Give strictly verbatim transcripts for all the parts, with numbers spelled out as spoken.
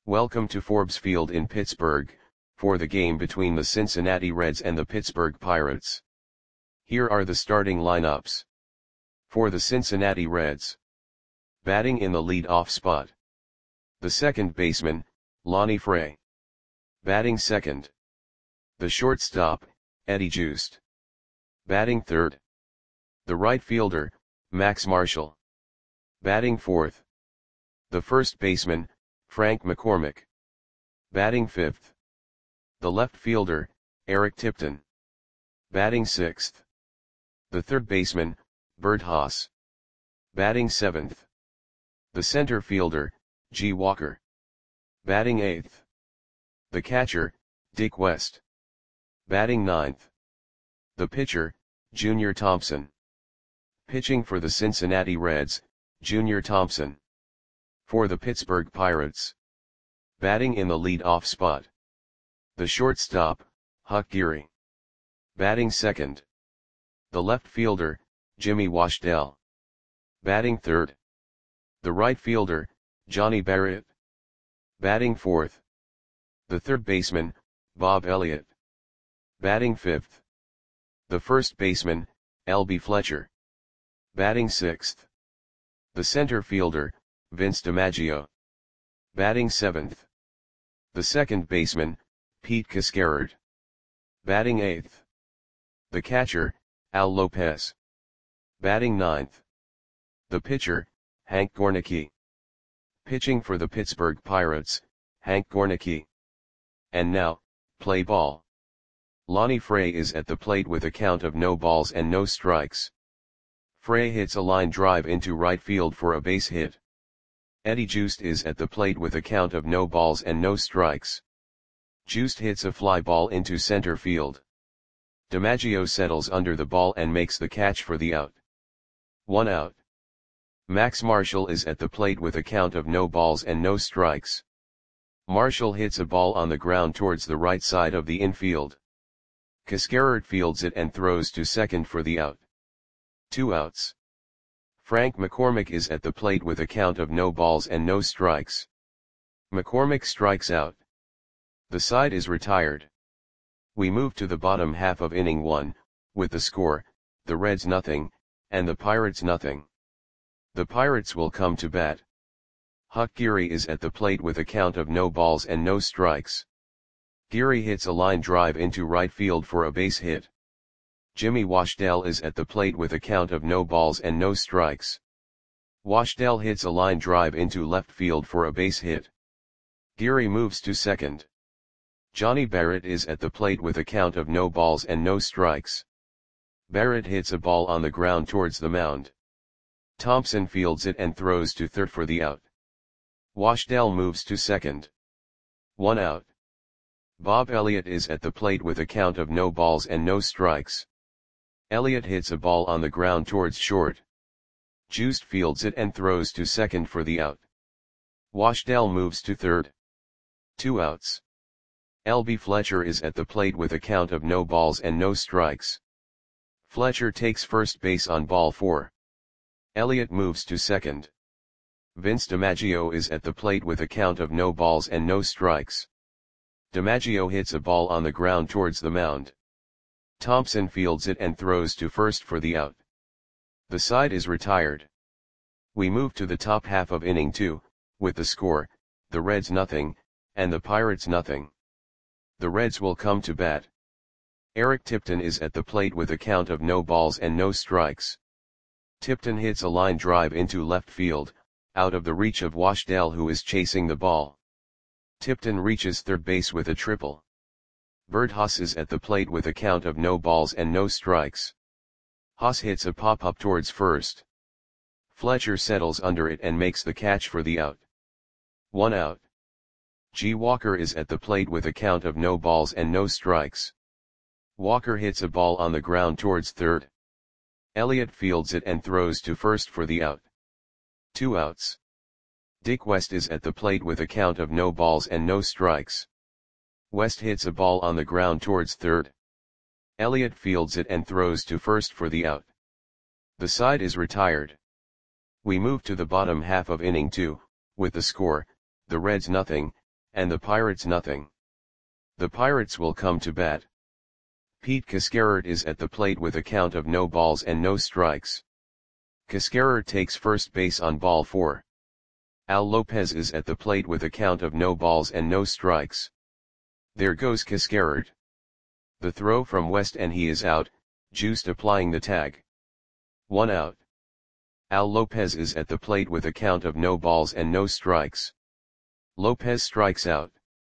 Welcome to Forbes Field in Pittsburgh, for the game between the Cincinnati Reds and the Pittsburgh Pirates. Here are the starting lineups. For the Cincinnati Reds. Batting in the lead-off spot. The second baseman, Lonnie Fray. Batting second. The shortstop, Eddie Joost. Batting third. The right fielder, Max Marshall. Batting fourth. The first baseman, Frank McCormick. Batting fifth. The left fielder, Eric Tipton. Batting sixth. The third baseman, Bert Haas. Batting seventh. The center fielder, G. Walker. Batting eighth. The catcher, Dick West. Batting ninth. The pitcher, Junior Thompson. Pitching for the Cincinnati Reds, Junior Thompson. For the Pittsburgh Pirates. Batting in the lead-off spot. The shortstop, Huck Geary. Batting second. The left fielder, Jimmy Washdell. Batting third. The right fielder, Johnny Barrett. Batting fourth. The third baseman, Bob Elliott. Batting fifth. The first baseman, L B Fletcher. Batting sixth. The center fielder, Vince DiMaggio. Batting seventh. The second baseman, Pete Cascarard. Batting eighth. The catcher, Al Lopez. Batting ninth. The pitcher, Hank Gornicki. Pitching for the Pittsburgh Pirates, Hank Gornicki. And now, play ball. Lonnie Fray is at the plate with a count of no balls and no strikes. Fray hits a line drive into right field for a base hit. Eddie Joost is at the plate with a count of no balls and no strikes. Joost hits a fly ball into center field. DiMaggio settles under the ball and makes the catch for the out. One out. Max Marshall is at the plate with a count of no balls and no strikes. Marshall hits a ball on the ground towards the right side of the infield. Cascarard fields it and throws to second for the out. Two outs. Frank McCormick is at the plate with a count of no balls and no strikes. McCormick strikes out. The side is retired. We move to the bottom half of inning one, with the score, the Reds nothing, and the Pirates nothing. The Pirates will come to bat. Huck Geary is at the plate with a count of no balls and no strikes. Geary hits a line drive into right field for a base hit. Jimmy Washdell is at the plate with a count of no balls and no strikes. Washdell hits a line drive into left field for a base hit. Geary moves to second. Johnny Barrett is at the plate with a count of no balls and no strikes. Barrett hits a ball on the ground towards the mound. Thompson fields it and throws to third for the out. Washdell moves to second. One out. Bob Elliott is at the plate with a count of no balls and no strikes. Elliott hits a ball on the ground towards short. Joost fields it and throws to second for the out. Washdell moves to third. Two outs. L B Fletcher is at the plate with a count of no balls and no strikes. Fletcher takes first base on ball four. Elliott moves to second. Vince DiMaggio is at the plate with a count of no balls and no strikes. DiMaggio hits a ball on the ground towards the mound. Thompson fields it and throws to first for the out. The side is retired. We move to the top half of inning two, with the score, the Reds nothing, and the Pirates nothing. The Reds will come to bat. Eric Tipton is at the plate with a count of no balls and no strikes. Tipton hits a line drive into left field, out of the reach of Washdell, who is chasing the ball. Tipton reaches third base with a triple. Bert Haas is at the plate with a count of no balls and no strikes. Haas hits a pop-up towards first. Fletcher settles under it and makes the catch for the out. One out. G. Walker is at the plate with a count of no balls and no strikes. Walker hits a ball on the ground towards third. Elliott fields it and throws to first for the out. Two outs. Dick West is at the plate with a count of no balls and no strikes. West hits a ball on the ground towards third. Elliott fields it and throws to first for the out. The side is retired. We move to the bottom half of inning two, with the score, the Reds nothing, and the Pirates nothing. The Pirates will come to bat. Pete Cascarert is at the plate with a count of no balls and no strikes. Cascarert takes first base on ball four. Al Lopez is at the plate with a count of no balls and no strikes. There goes Cascarert. The throw from West and he is out, Juiced applying the tag. One out. Al Lopez is at the plate with a count of no balls and no strikes. Lopez strikes out.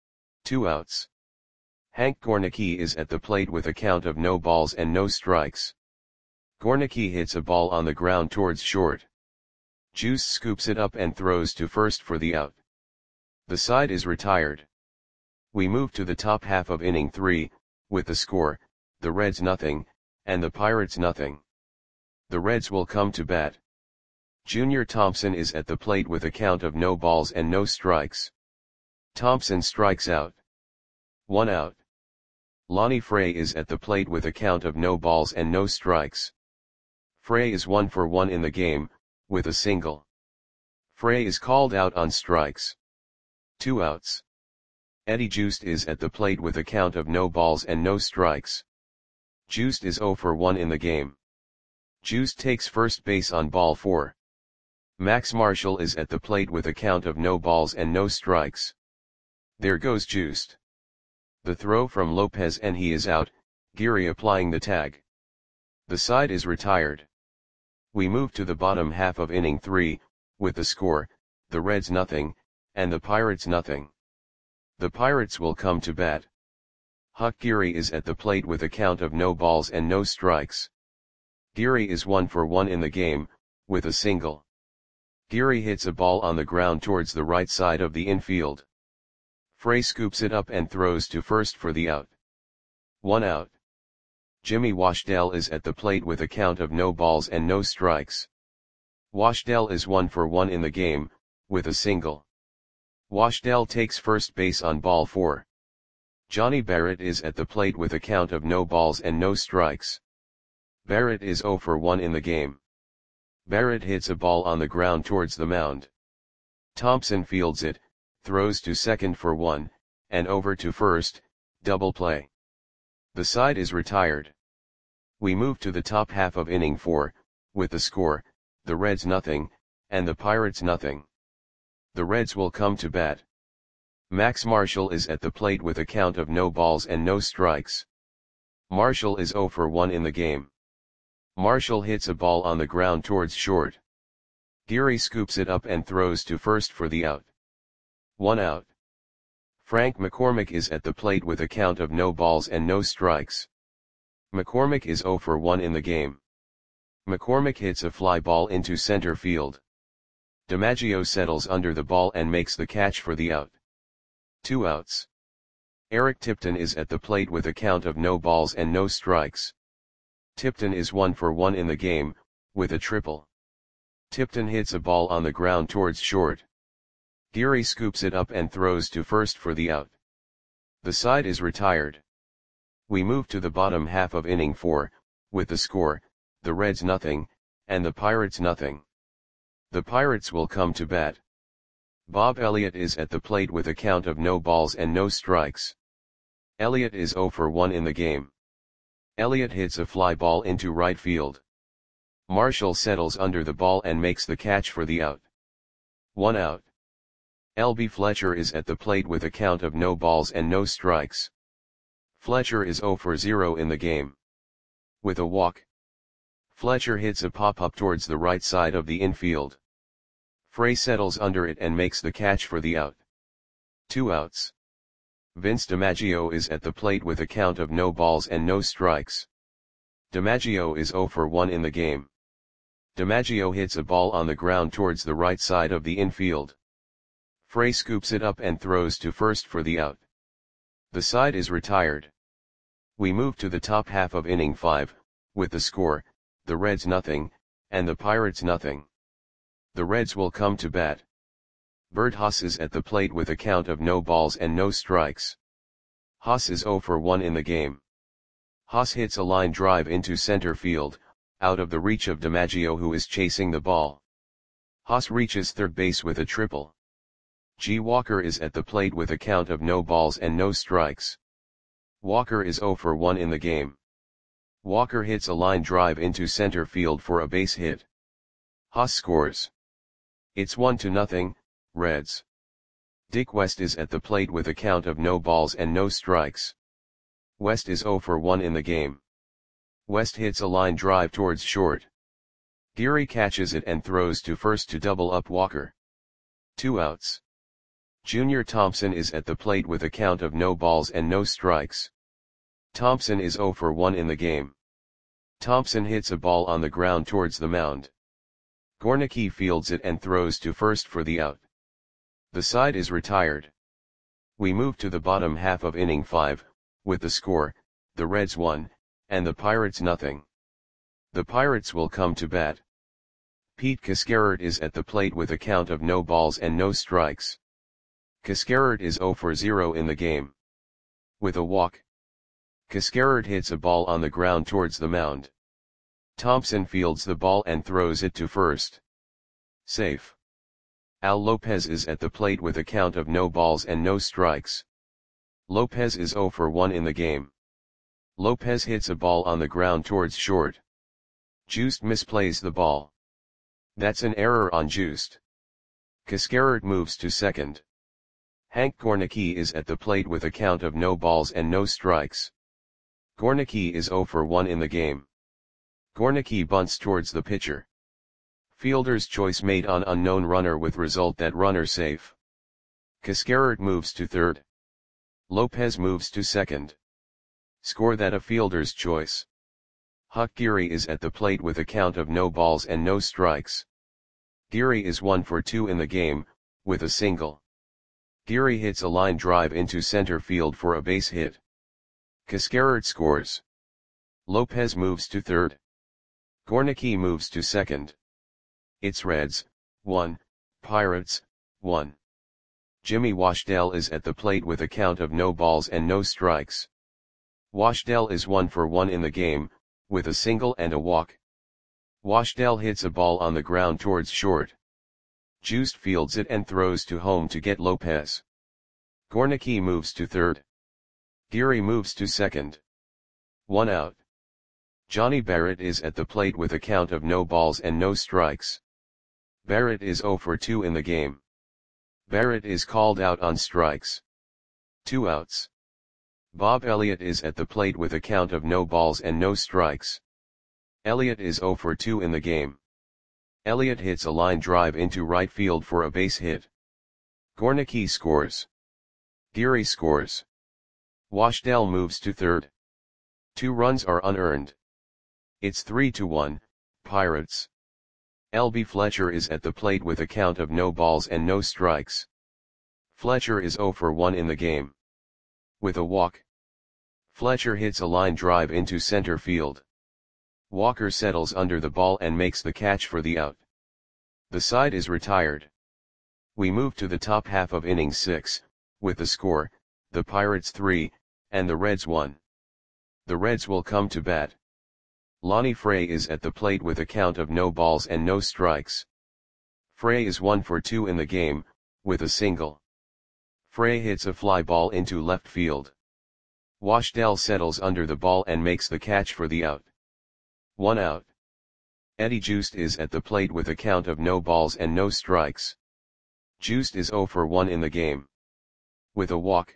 Two outs. Hank Gornicki is at the plate with a count of no balls and no strikes. Gornicki hits a ball on the ground towards short. Juice scoops it up and throws to first for the out. The side is retired. We move to the top half of inning three, with the score, the Reds nothing, and the Pirates nothing. The Reds will come to bat. Junior Thompson is at the plate with a count of no balls and no strikes. Thompson strikes out. One out. Lonnie Frey is at the plate with a count of no balls and no strikes. Frey is one for one in the game, with a single. Frey is called out on strikes. Two outs. Eddie Juiced is at the plate with a count of no balls and no strikes. Juiced is zero for one in the game. Juiced takes first base on ball four. Max Marshall is at the plate with a count of no balls and no strikes. There goes Juiced. The throw from Lopez and he is out, Geary applying the tag. The side is retired. We move to the bottom half of inning three, with the score, the Reds nothing, and the Pirates nothing. The Pirates will come to bat. Huck Geary is at the plate with a count of no balls and no strikes. Geary is one for one in the game, with a single. Geary hits a ball on the ground towards the right side of the infield. Frey scoops it up and throws to first for the out. One out. Jimmy Washdell is at the plate with a count of no balls and no strikes. Washdell is one for one in the game, with a single. Washdell takes first base on ball four. Johnny Barrett is at the plate with a count of no balls and no strikes. Barrett is zero for one in the game. Barrett hits a ball on the ground towards the mound. Thompson fields it, throws to second for one, and over to first, double play. The side is retired. We move to the top half of inning four, with the score, the Reds nothing, and the Pirates nothing. The Reds will come to bat. Max Marshall is at the plate with a count of no balls and no strikes. Marshall is zero for one in the game. Marshall hits a ball on the ground towards short. Geary scoops it up and throws to first for the out. One out. Frank McCormick is at the plate with a count of no balls and no strikes. McCormick is zero for one in the game. McCormick hits a fly ball into center field. DiMaggio settles under the ball and makes the catch for the out. Two outs. Eric Tipton is at the plate with a count of no balls and no strikes. Tipton is one for one in the game, with a triple. Tipton hits a ball on the ground towards short. Geary scoops it up and throws to first for the out. The side is retired. We move to the bottom half of inning four, with the score, the Reds nothing, and the Pirates nothing. The Pirates will come to bat. Bob Elliott is at the plate with a count of no balls and no strikes. Elliott is zero for one in the game. Elliott hits a fly ball into right field. Marshall settles under the ball and makes the catch for the out. One out. L B Fletcher is at the plate with a count of no balls and no strikes. Fletcher is zero for zero in the game. With a walk. Fletcher hits a pop-up towards the right side of the infield. Frey settles under it and makes the catch for the out. Two outs. Vince DiMaggio is at the plate with a count of no balls and no strikes. DiMaggio is zero for one in the game. DiMaggio hits a ball on the ground towards the right side of the infield. Frey scoops it up and throws to first for the out. The side is retired. We move to the top half of inning five, with the score, the Reds nothing, and the Pirates nothing. The Reds will come to bat. Bert Haas is at the plate with a count of no balls and no strikes. Haas is zero for one in the game. Haas hits a line drive into center field, out of the reach of DiMaggio who is chasing the ball. Haas reaches third base with a triple. G. Walker is at the plate with a count of no balls and no strikes. Walker is zero for one in the game. Walker hits a line drive into center field for a base hit. Haas scores. It's one to nothing, Reds. Dick West is at the plate with a count of no balls and no strikes. West is zero for one in the game. West hits a line drive towards short. Geary catches it and throws to first to double up Walker. Two outs. Junior Thompson is at the plate with a count of no balls and no strikes. Thompson is zero for one in the game. Thompson hits a ball on the ground towards the mound. Gornicki fields it and throws to first for the out. The side is retired. We move to the bottom half of inning five, with the score, the Reds one, and the Pirates nothing. The Pirates will come to bat. Pete Cascarert is at the plate with a count of no balls and no strikes. Cascarert is zero for zero in the game. With a walk. Cascarert hits a ball on the ground towards the mound. Thompson fields the ball and throws it to first. Safe. Al Lopez is at the plate with a count of no balls and no strikes. Lopez is zero for one in the game. Lopez hits a ball on the ground towards short. Just misplays the ball. That's an error on Just. Cascarert moves to second. Hank Gornicki is at the plate with a count of no balls and no strikes. Gornicki is zero for one in the game. Gornicki bunts towards the pitcher. Fielder's choice made on unknown runner with result that runner safe. Cascarert moves to third. Lopez moves to second. Score that a fielder's choice. Huck Geary is at the plate with a count of no balls and no strikes. Geary is one for two in the game, with a single. Geary hits a line drive into center field for a base hit. Cascarert scores. Lopez moves to third. Gornicki moves to second. It's Reds, one, Pirates, one. Jimmy Washdell is at the plate with a count of no balls and no strikes. Washdell is one for one in the game, with a single and a walk. Washdell hits a ball on the ground towards short. Just fields it and throws to home to get Lopez. Gornicki moves to third. Geary moves to second. One out. Johnny Barrett is at the plate with a count of no balls and no strikes. Barrett is zero for two in the game. Barrett is called out on strikes. Two outs. Bob Elliott is at the plate with a count of no balls and no strikes. Elliott is zero for two in the game. Elliott hits a line drive into right field for a base hit. Gornicki scores. Geary scores. Washdell moves to third. Two runs are unearned. It's three to one, Pirates. L B Fletcher is at the plate with a count of no balls and no strikes. Fletcher is zero for one in the game. With a walk. Fletcher hits a line drive into center field. Walker settles under the ball and makes the catch for the out. The side is retired. We move to the top half of inning six, with the score, the Pirates three, and the Reds one. The Reds will come to bat. Lonnie Frey is at the plate with a count of no balls and no strikes. Frey is one for two in the game, with a single. Frey hits a fly ball into left field. Washdell settles under the ball and makes the catch for the out. One out. Eddie Just is at the plate with a count of no balls and no strikes. Just is zero for one in the game. With a walk.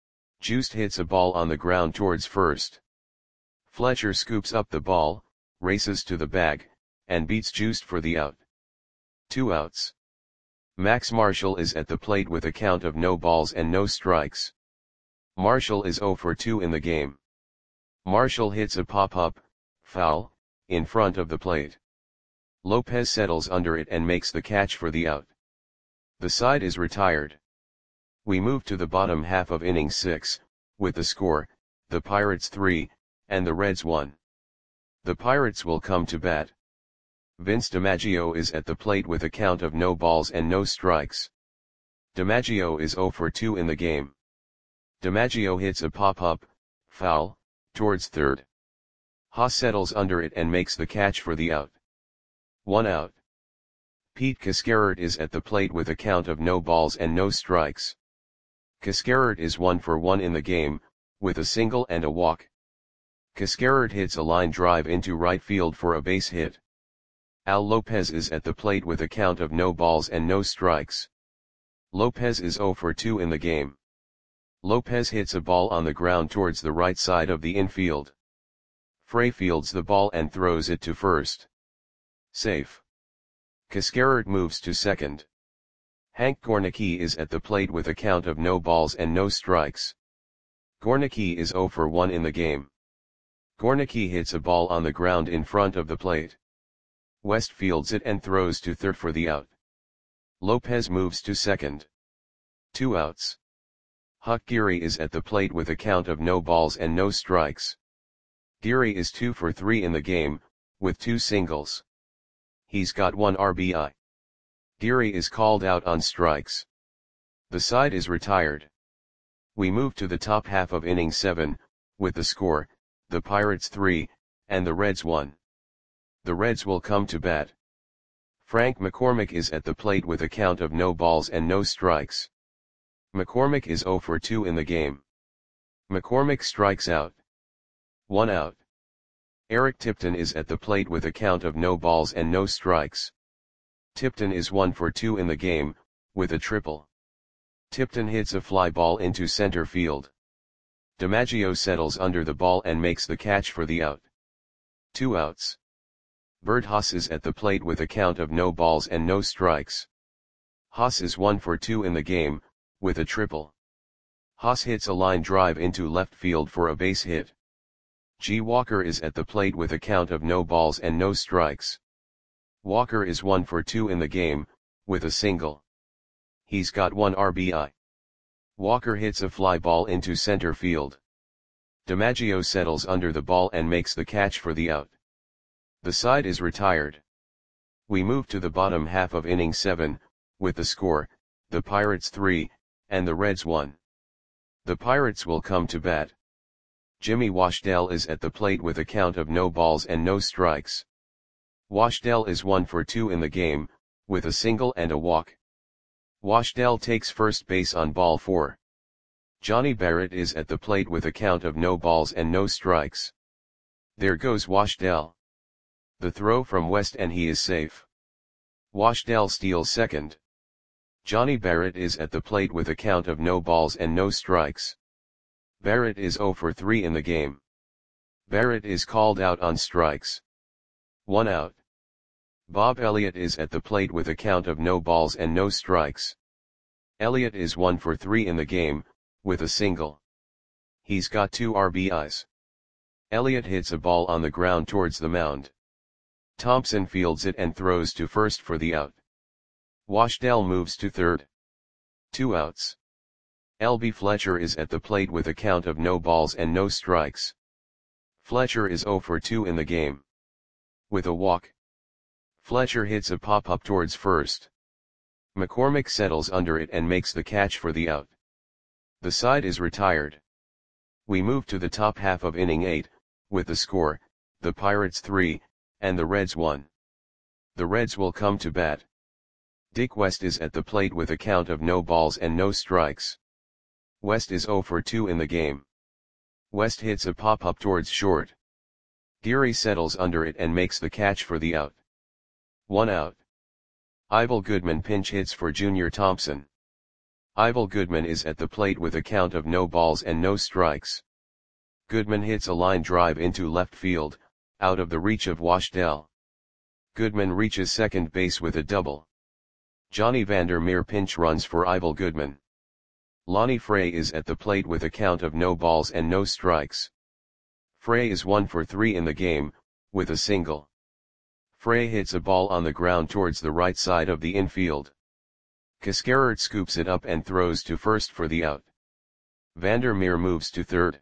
Just hits a ball on the ground towards first. Fletcher scoops up the ball, races to the bag, and beats Just for the out. Two outs. Max Marshall is at the plate with a count of no balls and no strikes. Marshall is zero for two in the game. Marshall hits a pop-up, foul, in front of the plate. Lopez settles under it and makes the catch for the out. The side is retired. We move to the bottom half of inning six, with the score, the Pirates three, and the Reds one. The Pirates will come to bat. Vince DiMaggio is at the plate with a count of no balls and no strikes. DiMaggio is zero for two in the game. DiMaggio hits a pop-up, foul, towards third. Haas settles under it and makes the catch for the out. One out. Pete Cascarert is at the plate with a count of no balls and no strikes. Cascarert is one for one in the game, with a single and a walk. Cascarert hits a line drive into right field for a base hit. Al Lopez is at the plate with a count of no balls and no strikes. Lopez is zero for two in the game. Lopez hits a ball on the ground towards the right side of the infield. Frey fields the ball and throws it to first. Safe. Cascarert moves to second. Hank Gornicki is at the plate with a count of no balls and no strikes. Gornicki is zero for one in the game. Gornicki hits a ball on the ground in front of the plate. West fields it and throws to third for the out. Lopez moves to second. Two outs. Huck Geary is at the plate with a count of no balls and no strikes. Geary is two for three in the game, with two singles. He's got one R B I. Geary is called out on strikes. The side is retired. We move to the top half of inning seven, with the score, the Pirates three, and the Reds one. The Reds will come to bat. Frank McCormick is at the plate with a count of no balls and no strikes. McCormick is zero for two in the game. McCormick strikes out. One out. Eric Tipton is at the plate with a count of no balls and no strikes. Tipton is one for two in the game, with a triple. Tipton hits a fly ball into center field. DiMaggio settles under the ball and makes the catch for the out. Two outs. Bert Haas is at the plate with a count of no balls and no strikes. Haas is one for two in the game, with a triple. Haas hits a line drive into left field for a base hit. G. Walker is at the plate with a count of no balls and no strikes. Walker is one for two in the game, with a single. He's got one R B I. Walker hits a fly ball into center field. DiMaggio settles under the ball and makes the catch for the out. The side is retired. We move to the bottom half of inning seven, with the score, the Pirates three, and the Reds one. The Pirates will come to bat. Jimmy Washdell is at the plate with a count of no balls and no strikes. Washdell is one for two in the game, with a single and a walk. Washdell takes first base on ball four. Johnny Barrett is at the plate with a count of no balls and no strikes. There goes Washdell. The throw from West and he is safe. Washdell steals second. Johnny Barrett is at the plate with a count of no balls and no strikes. Barrett is zero for three in the game. Barrett is called out on strikes. One out. Bob Elliott is at the plate with a count of no balls and no strikes. Elliott is one for three in the game, with a single. He's got two R B Is. Elliott hits a ball on the ground towards the mound. Thompson fields it and throws to first for the out. Washdell moves to third. Two outs. L B Fletcher is at the plate with a count of no balls and no strikes. Fletcher is zero for two in the game. With a walk. Fletcher hits a pop-up towards first. McCormick settles under it and makes the catch for the out. The side is retired. We move to the top half of inning eight, with the score, the Pirates three, and the Reds one. The Reds will come to bat. Dick West is at the plate with a count of no balls and no strikes. West is zero for two in the game. West hits a pop-up towards short. Geary settles under it and makes the catch for the out. One out. Ivel Goodman pinch hits for Junior Thompson. Ivel Goodman is at the plate with a count of no balls and no strikes. Goodman hits a line drive into left field, out of the reach of Washdell. Goodman reaches second base with a double. Johnny Vandermeer pinch runs for Ivel Goodman. Lonnie Frey is at the plate with a count of no balls and no strikes. Frey is one for three in the game, with a single. Frey hits a ball on the ground towards the right side of the infield. Cascarert scoops it up and throws to first for the out. Vandermeer moves to third.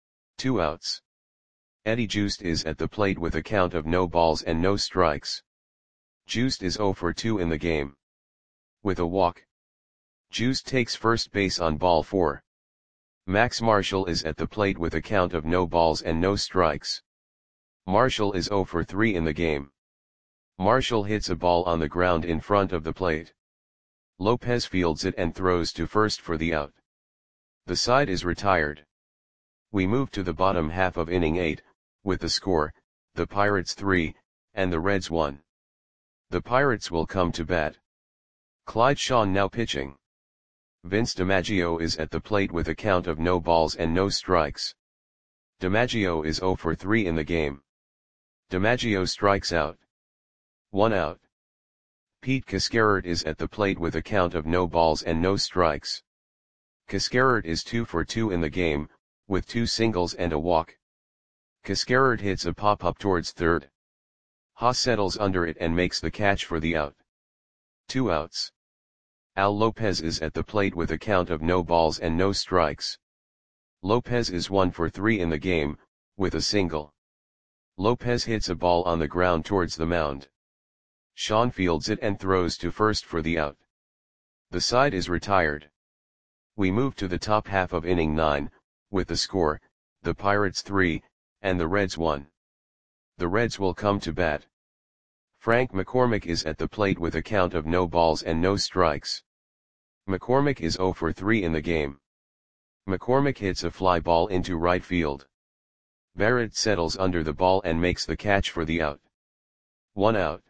Two outs. Eddie Joost is at the plate with a count of no balls and no strikes. Joost is zero for two in the game. With a walk. Joost takes first base on ball four. Max Marshall is at the plate with a count of no balls and no strikes. Marshall is zero for three in the game. Marshall hits a ball on the ground in front of the plate. Lopez fields it and throws to first for the out. The side is retired. We move to the bottom half of inning eight, with the score, the Pirates three, and the Reds one. The Pirates will come to bat. Clyde Shawn now pitching. Vince DiMaggio is at the plate with a count of no balls and no strikes. DiMaggio is oh for three in the game. DiMaggio strikes out. One out. Pete Cascarert is at the plate with a count of no balls and no strikes. Cascarert is two for two in the game, with two singles and a walk. Cascarert hits a pop-up towards third. Haas settles under it and makes the catch for the out. Two outs. Al Lopez is at the plate with a count of no balls and no strikes. Lopez is one for three in the game, with a single. Lopez hits a ball on the ground towards the mound. Shawn fields it and throws to first for the out. The side is retired. We move to the top half of inning nine, with the score, the Pirates three, and the Reds one. The Reds will come to bat. Frank McCormick is at the plate with a count of no balls and no strikes. McCormick is oh for three in the game. McCormick hits a fly ball into right field. Barrett settles under the ball and makes the catch for the out. One out.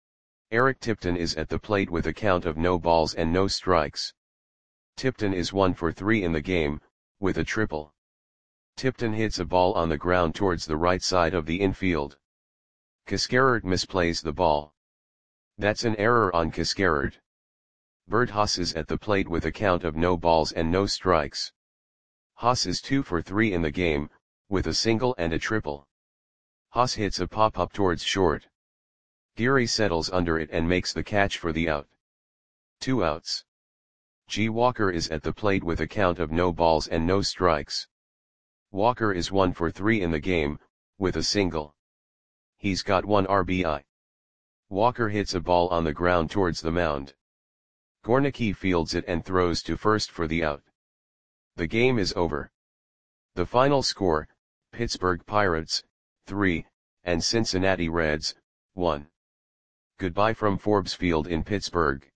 Eric Tipton is at the plate with a count of no balls and no strikes. Tipton is one for three in the game, with a triple. Tipton hits a ball on the ground towards the right side of the infield. Cascarert misplays the ball. That's an error on Cascarert. Bert Haas is at the plate with a count of no balls and no strikes. Haas is two for three in the game, with a single and a triple. Haas hits a pop-up towards short. Geary settles under it and makes the catch for the out. Two outs. G. Walker is at the plate with a count of no balls and no strikes. Walker is one for three in the game, with a single. He's got one R B I. Walker hits a ball on the ground towards the mound. Gornicki fields it and throws to first for the out. The game is over. The final score, Pittsburgh Pirates, three, and Cincinnati Reds, one. Goodbye from Forbes Field in Pittsburgh.